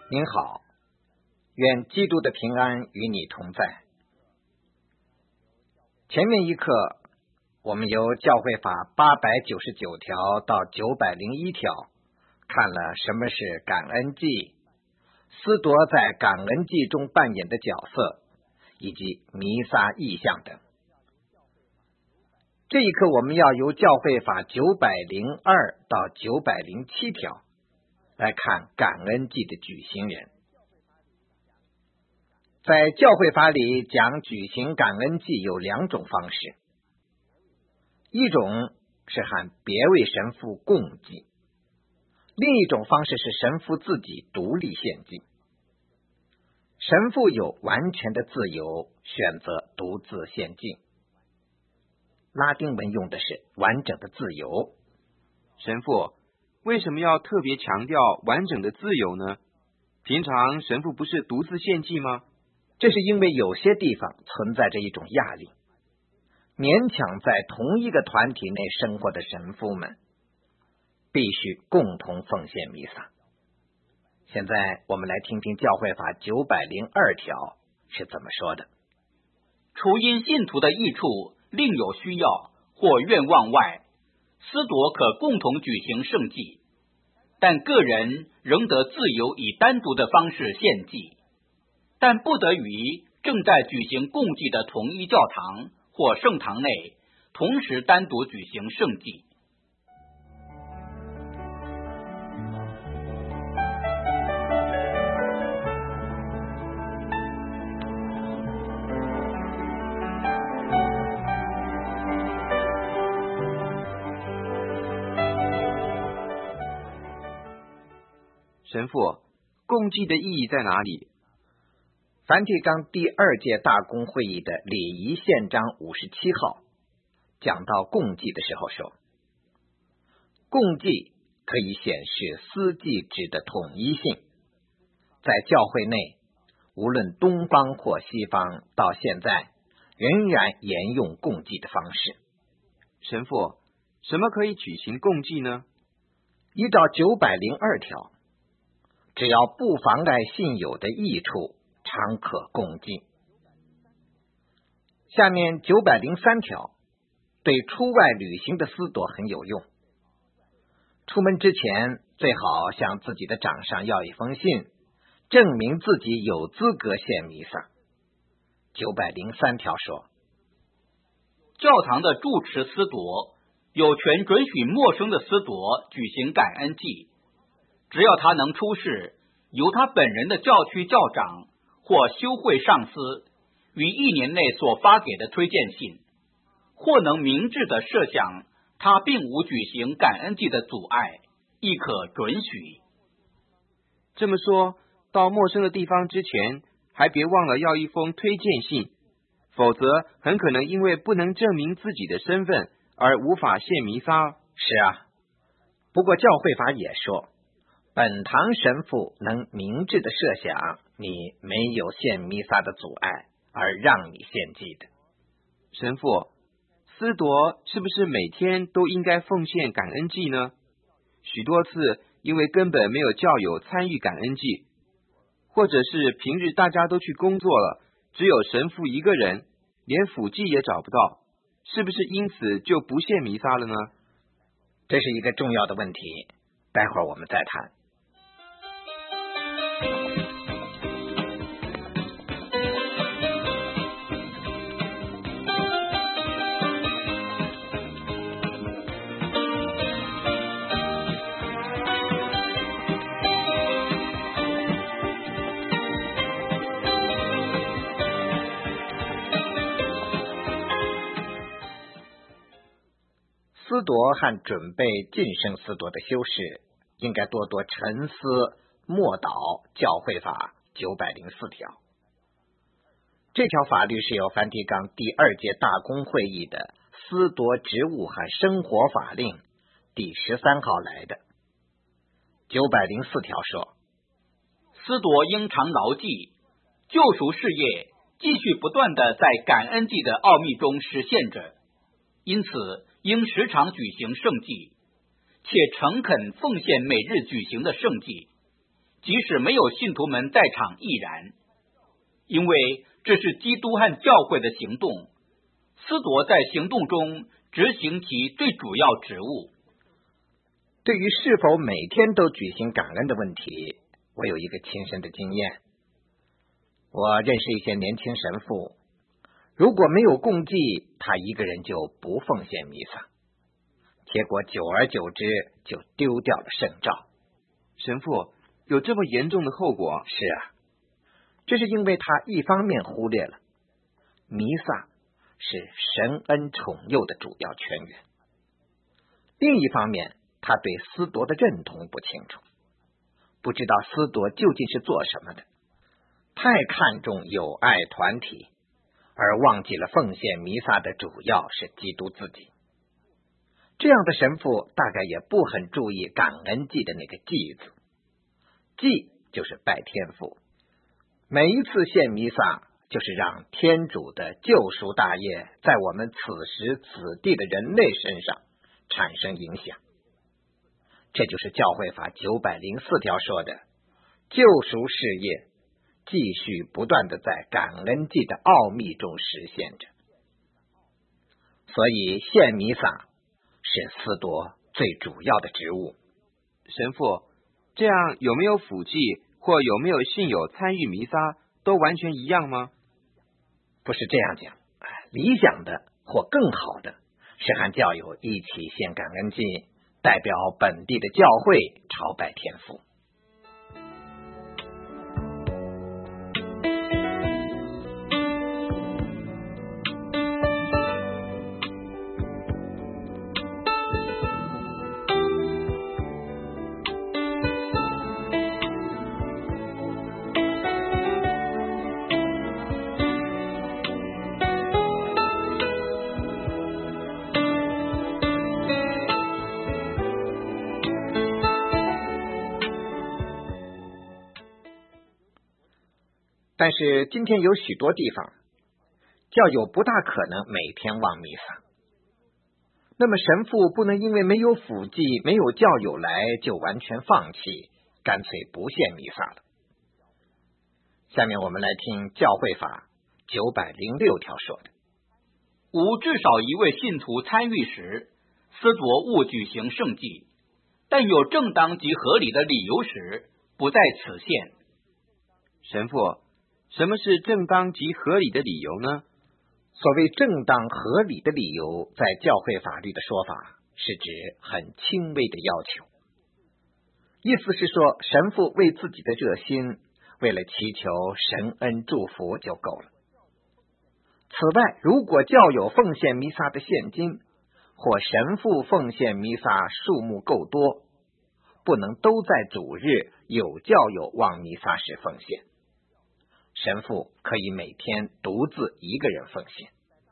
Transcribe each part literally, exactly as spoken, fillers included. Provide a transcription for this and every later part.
您好，愿基督的平安与你同在。前面一课，我们由教会法八百九十九条到九百零一条，看了什么是感恩祭，司铎在感恩祭中扮演的角色，以及弥撒意象等。这一课我们要由教会法九百零二到九百零七条来看感恩祭的举行人。在教会法里讲举行感恩祭有两种方式，一种是喊别位神父共祭，另一种方式是神父自己独立献祭。神父有完全的自由选择独自献祭，拉丁文用的是完整的自由。 神父，为什么要特别强调完整的自由呢？平常神父不是独自献祭吗？ 这是因为有些地方存在着一种压力，勉强在同一个团体内生活的神父们必须共同奉献弥撒。现在我们来听听教会法九百零二条是怎么说的。 除因信徒的益处另有需要或愿望外，司铎可共同举行圣祭，但个人仍得自由以单独的方式献祭，但不得与正在举行共祭的同一教堂或圣堂内同时单独举行圣祭。 神父，共祭的意义在哪里？ 梵蒂冈第二届大公会议的礼仪宪章五十七号讲到共祭的时候说，共祭可以显示司祭制的统一性，在教会内无论东方或西方，到现在仍然沿用共祭的方式。 神父，什么可以举行共祭呢？ 依照九百零二条，只要不妨碍信友的益处，常可共祭。下面九百零三条对出外旅行的司铎很有用。出门之前最好向自己的长上要一封信，证明自己有资格献弥撒。九百零三条说， 教堂的住持司铎有权准许陌生的司铎举行感恩祭，只要他能出示由他本人的教区教长或修会上司于一年内所发给的推荐信，或能明智地设想他并无举行感恩祭的阻碍，亦可准许。 这么说，到陌生的地方之前，还别忘了要一封推荐信，否则很可能因为不能证明自己的身份而无法献弥撒。 是啊，不过教会法也说，本堂神父能明智的设想你没有献弥撒的阻碍而让你献祭的。 神父，司铎是不是每天都应该奉献感恩祭呢？许多次因为根本没有教友参与感恩祭，或者是平日大家都去工作了，只有神父一个人，连辅祭也找不到，是不是因此就不献弥撒了呢？ 这是一个重要的问题，待会儿我们再谈。司铎和准备晋升司铎的修士应该多多沉思默祷教会法九百零四条。这条法律是由梵蒂冈第二届大公会议的司铎职务和生活法令第十三号来的。九百零四条说， 司铎应常牢记，救赎事业继续不断的在感恩祭的奥秘中实现着，因此应时常举行圣祭，且诚恳奉献每日举行的圣祭， 即使没有信徒们在场亦然，因为这是基督和教会的行动，司铎在行动中执行其最主要职务。 对于是否每天都举行感恩的问题，我有一个亲身的经验。我认识一些年轻神父，如果没有供祭，他一个人就不奉献弥撒，结果久而久之就丢掉了圣召。 神父，有这么严重的后果？ 是啊，这是因为他一方面忽略了弥撒是神恩宠佑的主要泉源，另一方面他对司铎的认同不清楚，不知道司铎究竟是做什么的，太看重友爱团体，而忘记了奉献弥撒的主要是基督自己。这样的神父大概也不很注意感恩祭的那个祭字，祭就是拜天父，每一次献弥撒就是让天主的救赎大业在我们此时此地的人类身上产生影响。这就是教会法九百零四条说的，救赎事业继续不断的在感恩祭的奥秘中实现着。所以献弥撒是司铎最主要的职务。 神父，这样有没有辅祭或有没有信友参与弥撒都完全一样吗？ 不是这样讲，理想的或更好的是和教友一起献感恩祭，代表本地的教会朝拜天父。但是今天有许多地方，教友不大可能每天望弥撒，那么神父不能因为没有辅祭、没有教友来就完全放弃，干脆不献弥撒了。下面我们来听教会法九百零六条说的： 无至少一位信徒参与时，司铎勿举行圣祭，但有正当及合理的理由时，不在此限。 神父，什么是正当及合理的理由呢？ 所谓正当合理的理由，在教会法律的说法是指很轻微的要求，意思是说神父为自己的热心，为了祈求神恩祝福就够了。此外，如果教友奉献弥撒的现金或神父奉献弥撒数目够多，不能都在主日有教友望弥撒时奉献，神父可以每天独自一个人奉献。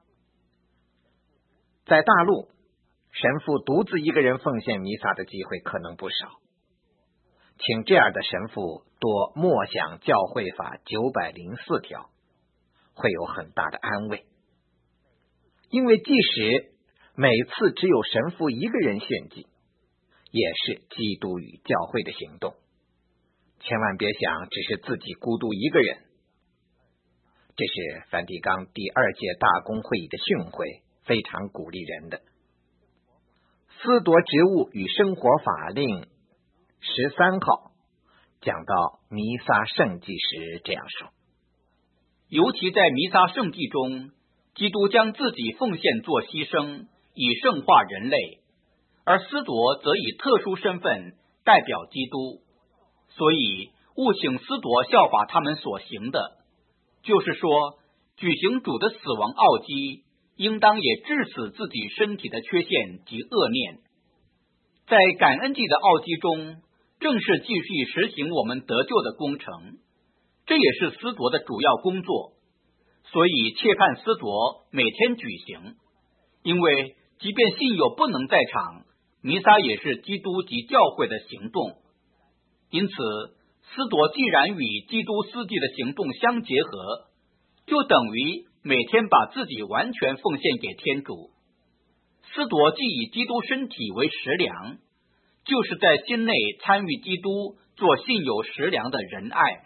在大陆，神父独自一个人奉献弥撒的机会可能不少，请这样的神父多默想教会法九百零四条，会有很大的安慰。因为即使每次只有神父一个人献祭，也是基督与教会的行动，千万别想只是自己孤独一个人。这是梵蒂冈第二届大公会议的训诲，非常鼓励人的。司铎职务与生活法令十三号讲到弥撒圣祭时这样说： 尤其在弥撒圣祭中，基督将自己奉献做牺牲，以圣化人类，而司铎则以特殊身份代表基督，所以务请司铎效法他们所行的，就是说，举行主的死亡奥祭，应当也致死自己身体的缺陷及恶念。在感恩祭的奥祭中，正是继续实行我们得救的工程，这也是司铎的主要工作，所以切盼司铎每天举行，因为即便信友不能在场，弥撒也是基督及教会的行动。因此司铎既然与基督司祭的行动相结合，就等于每天把自己完全奉献给天主。司铎既以基督身体为食粮，就是在心内参与基督做信有食粮的仁爱。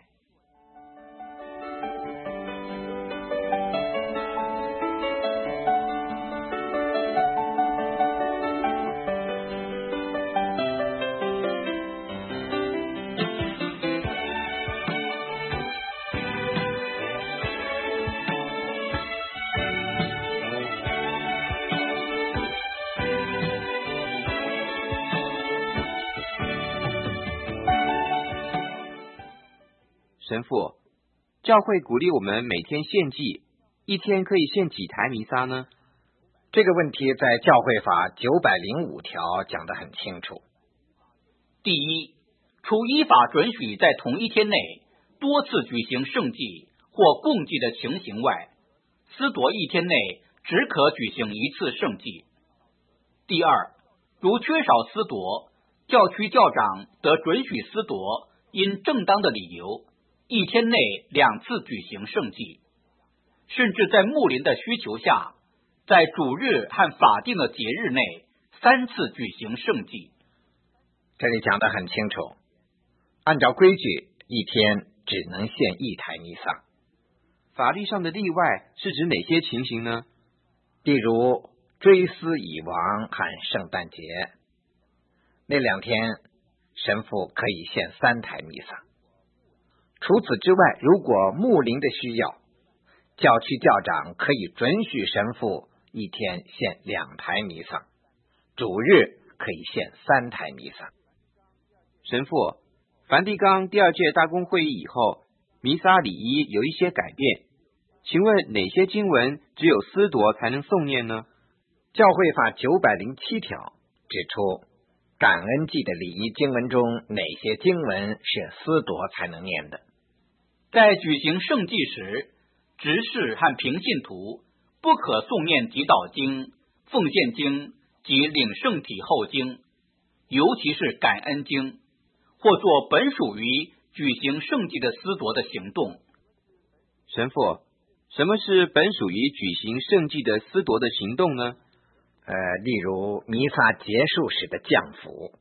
神父，教会鼓励我们每天献祭，一天可以献几台弥撒呢？ 这个问题在教会法九百零五条讲得很清楚。 第一，除依法准许在同一天内多次举行圣祭或共祭的情形外，司铎一天内只可举行一次圣祭。第二，如缺少司铎，教区教长得准许司铎因正当的理由一天内两次举行圣祭，甚至在牧灵的需求下，在主日和法定的节日内三次举行圣祭。 这里讲得很清楚，按照规矩，一天只能献一台弥撒。 法律上的例外是指哪些情形呢？ 例如追思已亡和圣诞节，那两天神父可以献三台弥撒。除此之外，如果牧灵的需要，教区教长可以准许神父一天献两台弥撒，主日可以献三台弥撒。 神父，梵蒂冈第二届大公会议以后，弥撒礼仪有一些改变，请问哪些经文只有司铎才能诵念呢？ 教会法九百零七条指出，感恩祭的礼仪经文中哪些经文是司铎才能念的？ 在举行圣祭时，执事和平信徒不可诵念祈祷经、奉献经及领圣体后经，尤其是感恩经，或做本属于举行圣祭的司铎的行动。 神父，什么是本属于举行圣祭的司铎的行动呢？ 呃，例如弥撒结束时的降福。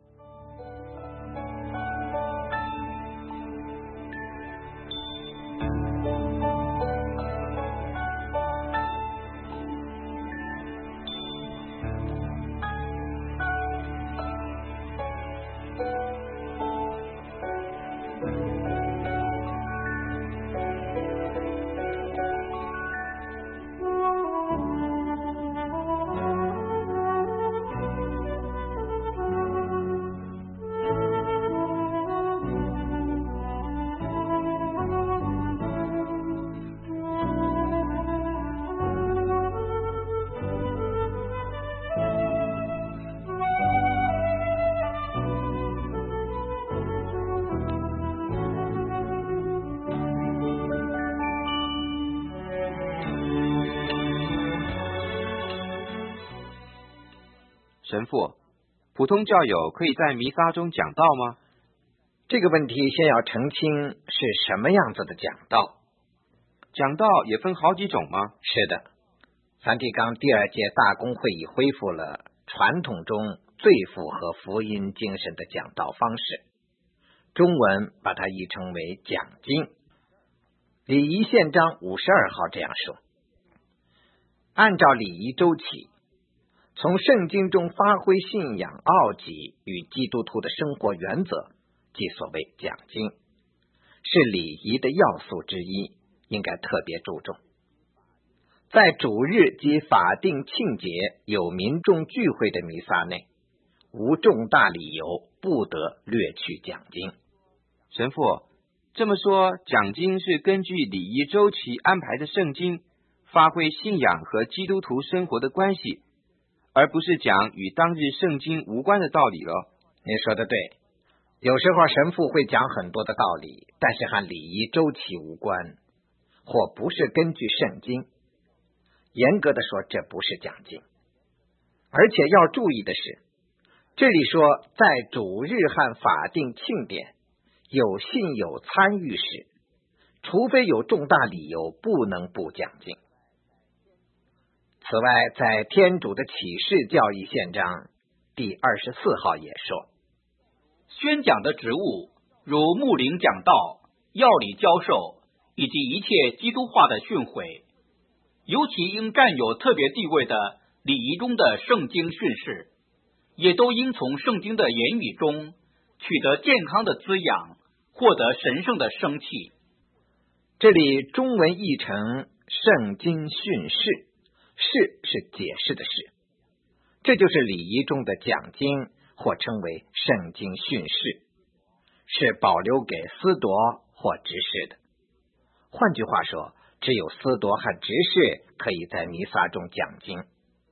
神父，普通教友可以在弥撒中讲道吗？ 这个问题先要澄清是什么样子的讲道。 讲道也分好几种吗？ 是的，梵蒂冈第二届大公会议恢复了传统中最符合福音精神的讲道方式，中文把它译称为讲经。礼仪宪章五十二号这样说：按照礼仪周期，从圣经中发挥信仰奥迹与基督徒的生活原则，即所谓讲经，是礼仪的要素之一，应该特别注重。在主日及法定庆节有民众聚会的弥撒内，无重大理由不得略去讲经。 神父，这么说，讲经是根据礼仪周期安排的圣经，发挥信仰和基督徒生活的关系，而不是讲与当日圣经无关的道理了。 您说的对，有时候神父会讲很多的道理，但是和礼仪周期无关，或不是根据圣经。严格的说，这不是讲经。而且要注意的是，这里说在主日和法定庆典有信友参与时，除非有重大理由，不能不讲经。此外，在天主的启示教义宪章第二十四号也说， 宣讲的职务如牧灵讲道、要理教授以及一切基督化的训诲，尤其应占有特别地位的礼仪中的圣经训示，也都应从圣经的言语中取得健康的滋养，获得神圣的生气。 这里中文译成圣经训示，示是解释的示，这就是礼仪中的讲经，或称为圣经训示，是保留给司铎或执事的。换句话说，只有司铎和执事可以在弥撒中讲经。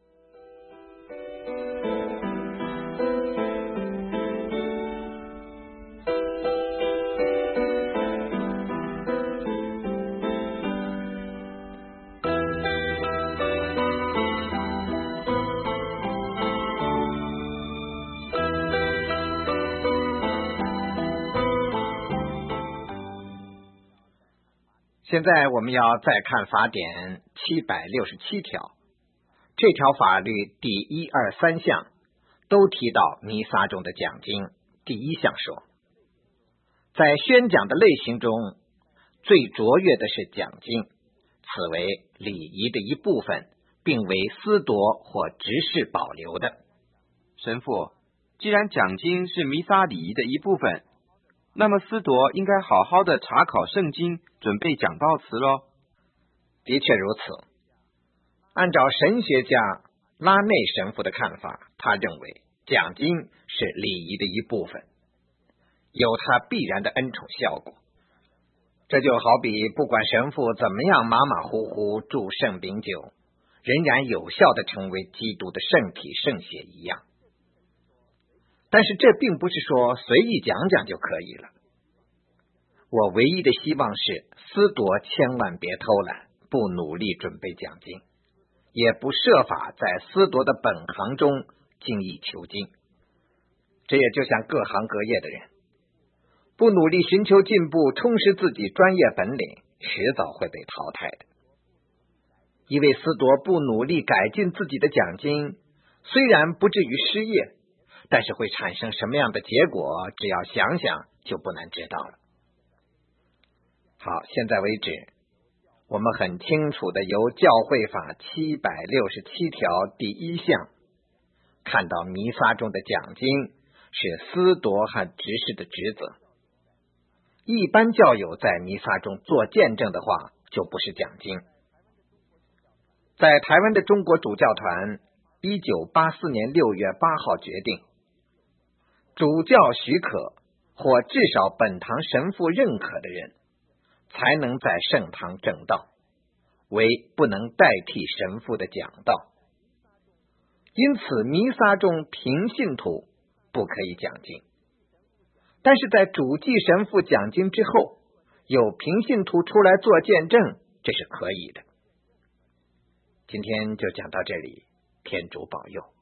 现在我们要再看法典七百六十七条，这条法律第一二三项都提到弥撒中的讲经。第一项说，在宣讲的类型中，最卓越的是讲经，此为礼仪的一部分，并为司铎或执事保留的。 神父，既然讲经是弥撒礼仪的一部分，那么司铎应该好好的查考圣经，准备讲道词咯。 的确如此。按照神学家拉内神父的看法，他认为讲经是礼仪的一部分，有它必然的恩宠效果。这就好比不管神父怎么样马马虎虎祝圣饼酒，仍然有效的成为基督的圣体圣血一样。但是这并不是说随意讲讲就可以了。我唯一的希望是司铎千万别偷懒，不努力准备讲经，也不设法在司铎的本行中精益求精。这也就像各行各业的人，不努力寻求进步，充实自己专业本领，迟早会被淘汰的。一位司铎不努力改进自己的讲经，虽然不至于失业，但是会产生什么样的结果，只要想想就不难知道了。好，现在为止，我们很清楚的由教会法七百六十七条第一项看到弥撒中的讲经是司铎和执事的职责。一般教友在弥撒中做见证的话，就不是讲经。在台湾的中国主教团一九八四年六月八号决定，主教许可或至少本堂神父认可的人才能在圣堂证道，为不能代替神父的讲道。因此弥撒中平信徒不可以讲经，但是在主祭神父讲经之后，有平信徒出来做见证，这是可以的。今天就讲到这里，天主保佑。